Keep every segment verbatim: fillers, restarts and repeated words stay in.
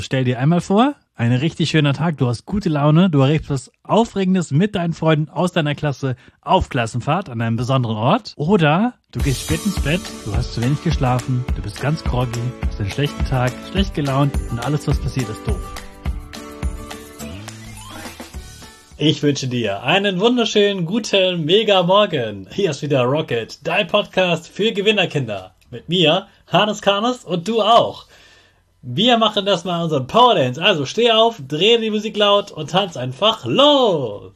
Stell dir einmal vor, ein richtig schöner Tag, du hast gute Laune, du erlebst was Aufregendes mit deinen Freunden aus deiner Klasse auf Klassenfahrt an einem besonderen Ort. Oder du gehst spät ins Bett, du hast zu wenig geschlafen, du bist ganz groggy, hast einen schlechten Tag, schlecht gelaunt und alles, was passiert, ist doof. Ich wünsche dir einen wunderschönen, guten, mega Morgen. Hier ist wieder Rocket, dein Podcast für Gewinnerkinder. Mit mir, Hannes Karnes und du auch. Wir machen das mal unseren Power Dance. Also steh auf, dreh die Musik laut und tanz einfach los.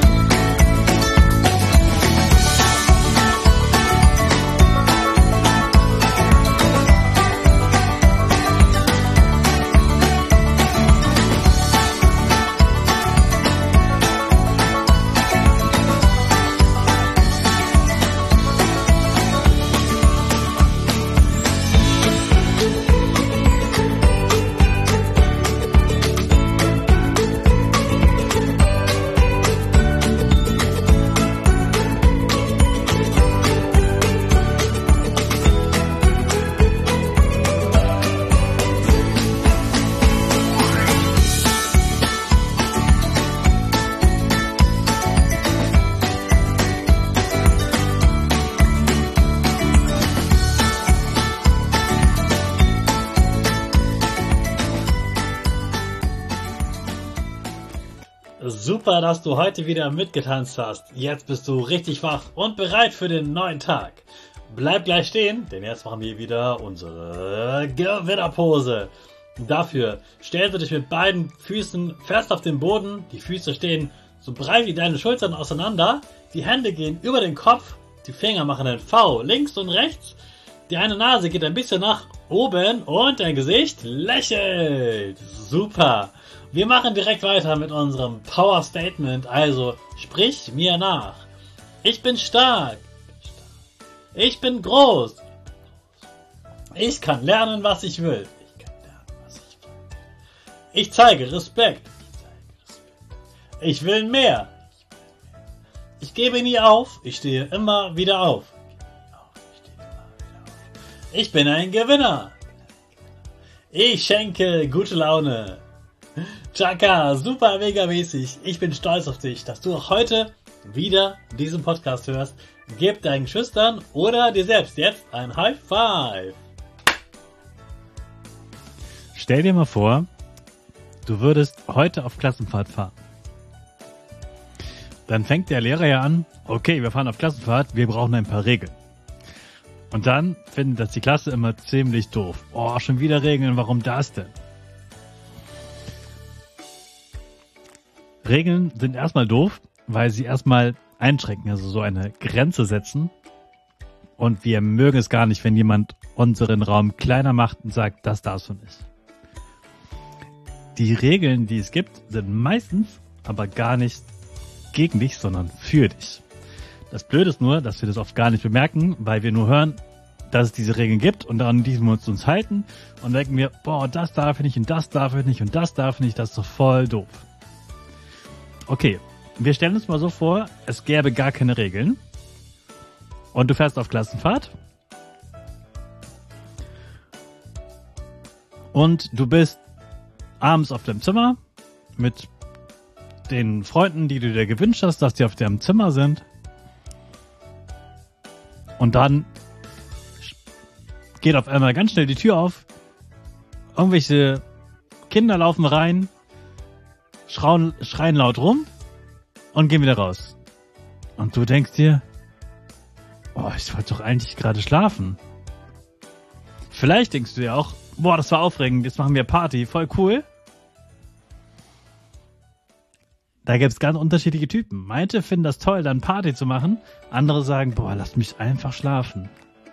Super, dass du heute wieder mitgetanzt hast. Jetzt bist du richtig wach und bereit für den neuen Tag. Bleib gleich stehen, denn jetzt machen wir wieder unsere Gewinnerpose. Dafür stellst du dich mit beiden Füßen fest auf den Boden. Die Füße stehen so breit wie deine Schultern auseinander. Die Hände gehen über den Kopf. Die Finger machen ein V links und rechts. Die eine Nase geht ein bisschen nach oben und dein Gesicht lächelt. Super. Wir machen direkt weiter mit unserem Power Statement, also sprich mir nach. Ich bin stark. Ich bin groß. Ich kann lernen, was ich will. Ich kann lernen, was ich will. Ich zeige Respekt. Ich will mehr. Ich gebe nie auf. Ich stehe immer wieder auf. Ich bin ein Gewinner. Ich schenke gute Laune. Chaka, super mega mäßig. Ich bin stolz auf dich, dass du auch heute wieder diesen Podcast hörst. Gib deinen Geschwistern oder dir selbst jetzt ein High Five. Stell dir mal vor, du würdest heute auf Klassenfahrt fahren. Dann fängt der Lehrer ja an, okay, wir fahren auf Klassenfahrt, wir brauchen ein paar Regeln. Und dann findet das die Klasse immer ziemlich doof. Oh, schon wieder Regeln, warum das denn? Regeln sind erstmal doof, weil sie erstmal einschränken, also so eine Grenze setzen. Und wir mögen es gar nicht, wenn jemand unseren Raum kleiner macht und sagt, das darfst du nicht. Die Regeln, die es gibt, sind meistens aber gar nicht gegen dich, sondern für dich. Das Blöde ist nur, dass wir das oft gar nicht bemerken, weil wir nur hören, dass es diese Regeln gibt und an diesen wir uns halten und denken wir, boah, das darf ich nicht und das darf ich nicht und das darf ich nicht, das ist doch voll doof. Okay, wir stellen uns mal so vor, es gäbe gar keine Regeln und du fährst auf Klassenfahrt und du bist abends auf deinem Zimmer mit den Freunden, die du dir gewünscht hast, dass die auf deinem Zimmer sind und dann geht auf einmal ganz schnell die Tür auf, irgendwelche Kinder laufen rein, Schrauen, schreien laut rum und gehen wieder raus. Und du denkst dir, oh, ich wollte doch eigentlich gerade schlafen. Vielleicht denkst du dir auch, boah, das war aufregend, jetzt machen wir Party, voll cool. Da gibt es ganz unterschiedliche Typen. Manche finden das toll, dann Party zu machen. Andere sagen, boah, lass mich einfach schlafen.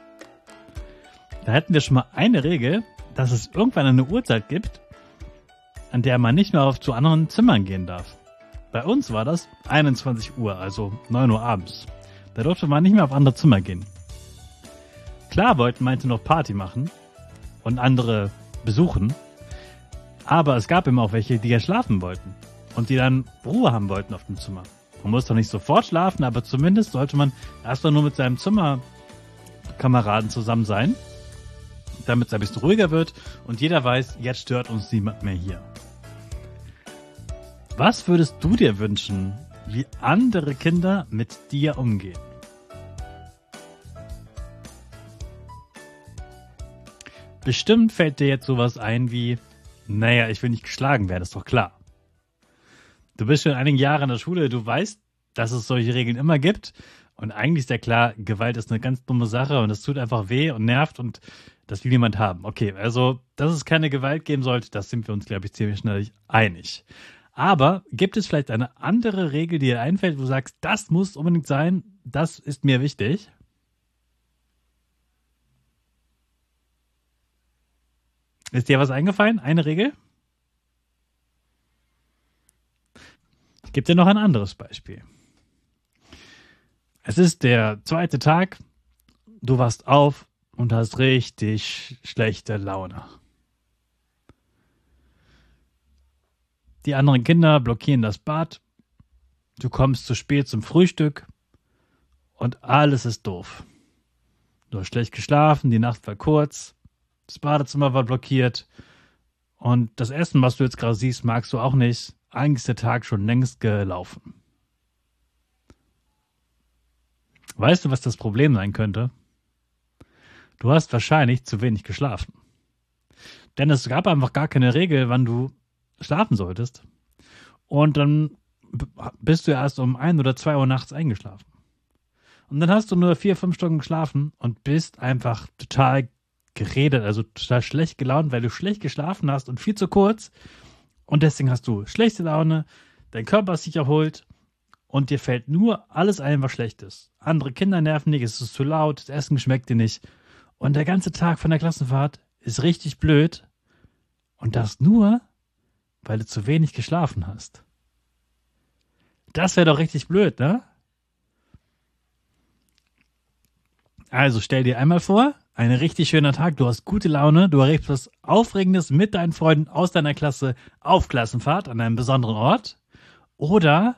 Da hätten wir schon mal eine Regel, dass es irgendwann eine Uhrzeit gibt, an der man nicht mehr auf zu anderen Zimmern gehen darf. Bei uns war das einundzwanzig Uhr, also neun Uhr abends. Da durfte man nicht mehr auf andere Zimmer gehen. Klar wollten manche noch Party machen und andere besuchen, aber es gab immer auch welche, die ja schlafen wollten und die dann Ruhe haben wollten auf dem Zimmer. Man muss doch nicht sofort schlafen, aber zumindest sollte man erstmal nur mit seinem Zimmerkameraden zusammen sein damit es ein bisschen ruhiger wird und jeder weiß, jetzt stört uns niemand mehr hier. Was würdest du dir wünschen, wie andere Kinder mit dir umgehen? Bestimmt fällt dir jetzt sowas ein wie, naja, ich will nicht geschlagen werden, ist doch klar. Du bist schon einige Jahre in der Schule, du weißt, dass es solche Regeln immer gibt. Und eigentlich ist ja klar, Gewalt ist eine ganz dumme Sache und es tut einfach weh und nervt und das will niemand haben. Okay, also, dass es keine Gewalt geben sollte, das sind wir uns, glaube ich, ziemlich schnell einig. Aber gibt es vielleicht eine andere Regel, die dir einfällt, wo du sagst, das muss unbedingt sein, das ist mir wichtig? Ist dir was eingefallen? Eine Regel? Ich gebe dir noch ein anderes Beispiel. Es ist der zweite Tag, du wachst auf und hast richtig schlechte Laune. Die anderen Kinder blockieren das Bad, du kommst zu spät zum Frühstück und alles ist doof. Du hast schlecht geschlafen, die Nacht war kurz, das Badezimmer war blockiert und das Essen, was du jetzt gerade siehst, magst du auch nicht. Eigentlich ist der Tag schon längst gelaufen. Weißt du, was das Problem sein könnte? Du hast wahrscheinlich zu wenig geschlafen. Denn es gab einfach gar keine Regel, wann du schlafen solltest. Und dann bist du erst um ein oder zwei Uhr nachts eingeschlafen. Und dann hast du nur vier, fünf Stunden geschlafen und bist einfach total geredet, also total schlecht gelaunt, weil du schlecht geschlafen hast und viel zu kurz. Und deswegen hast du schlechte Laune, dein Körper ist sich erholt und dir fällt nur alles ein, was schlecht ist. Andere Kinder nerven dich, es ist zu laut, das Essen schmeckt dir nicht. Und der ganze Tag von der Klassenfahrt ist richtig blöd. Und das nur, weil du zu wenig geschlafen hast. Das wäre doch richtig blöd, ne? Also stell dir einmal vor, ein richtig schöner Tag, du hast gute Laune, du erlebst was Aufregendes mit deinen Freunden aus deiner Klasse auf Klassenfahrt an einem besonderen Ort. Oder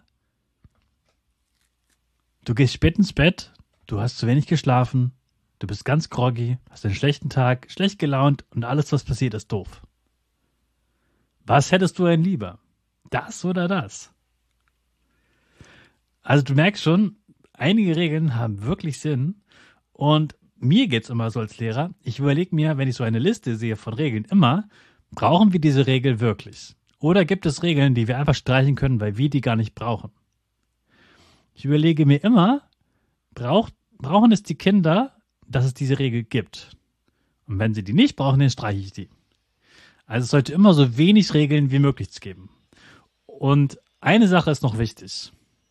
du gehst spät ins Bett, du hast zu wenig geschlafen, du bist ganz groggy, hast einen schlechten Tag, schlecht gelaunt und alles, was passiert, ist doof. Was hättest du denn lieber? Das oder das? Also du merkst schon, einige Regeln haben wirklich Sinn und mir geht's immer so als Lehrer, ich überlege mir, wenn ich so eine Liste sehe von Regeln, immer, brauchen wir diese Regel wirklich? Oder gibt es Regeln, die wir einfach streichen können, weil wir die gar nicht brauchen? Ich überlege mir immer, braucht, brauchen es die Kinder, dass es diese Regel gibt? Und wenn sie die nicht brauchen, dann streiche ich die. Also es sollte immer so wenig Regeln wie möglich geben. Und eine Sache ist noch wichtig.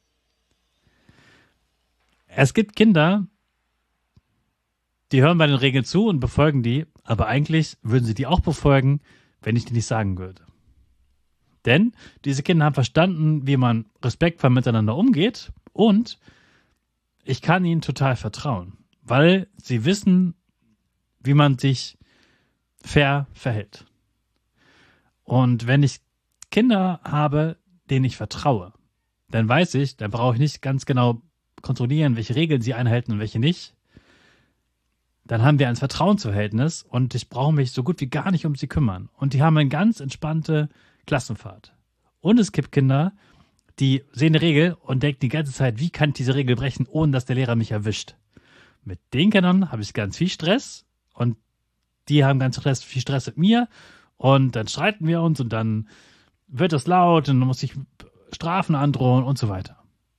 Es gibt Kinder, die hören bei den Regeln zu und befolgen die, aber eigentlich würden sie die auch befolgen, wenn ich die nicht sagen würde. Denn diese Kinder haben verstanden, wie man respektvoll miteinander umgeht und ich kann ihnen total vertrauen, weil sie wissen, wie man sich fair verhält. Und wenn ich Kinder habe, denen ich vertraue, dann weiß ich, dann brauche ich nicht ganz genau kontrollieren, welche Regeln sie einhalten und welche nicht. Dann haben wir ein Vertrauensverhältnis und ich brauche mich so gut wie gar nicht um sie kümmern. Und die haben eine ganz entspannte Klassenfahrt. Und es gibt Kinder, die sehen eine Regel und denken die ganze Zeit, wie kann ich diese Regel brechen, ohne dass der Lehrer mich erwischt. Mit den Kindern habe ich ganz viel Stress und die haben ganz Stress, viel Stress mit mir und dann streiten wir uns und dann wird es laut und dann muss ich Strafen androhen und so weiter.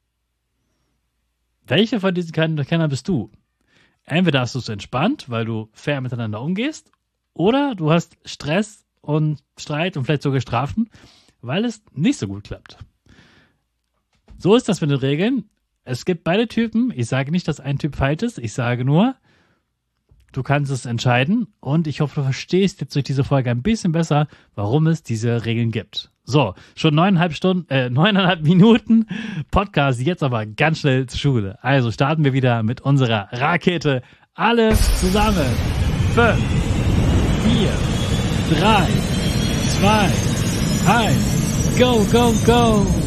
Welche von diesen Kindern bist du? Entweder hast du es entspannt, weil du fair miteinander umgehst, oder du hast Stress und Streit und vielleicht sogar Strafen, weil es nicht so gut klappt. So ist das mit den Regeln. Es gibt beide Typen. Ich sage nicht, dass ein Typ falsch ist. Ich sage nur, du kannst es entscheiden und ich hoffe, du verstehst jetzt durch diese Folge ein bisschen besser, warum es diese Regeln gibt. So, schon neuneinhalb Stunden, äh, neuneinhalb Minuten Podcast, jetzt aber ganz schnell zur Schule. Also starten wir wieder mit unserer Rakete. Alle zusammen. Fünf, vier, drei, zwei, eins, go, go, go!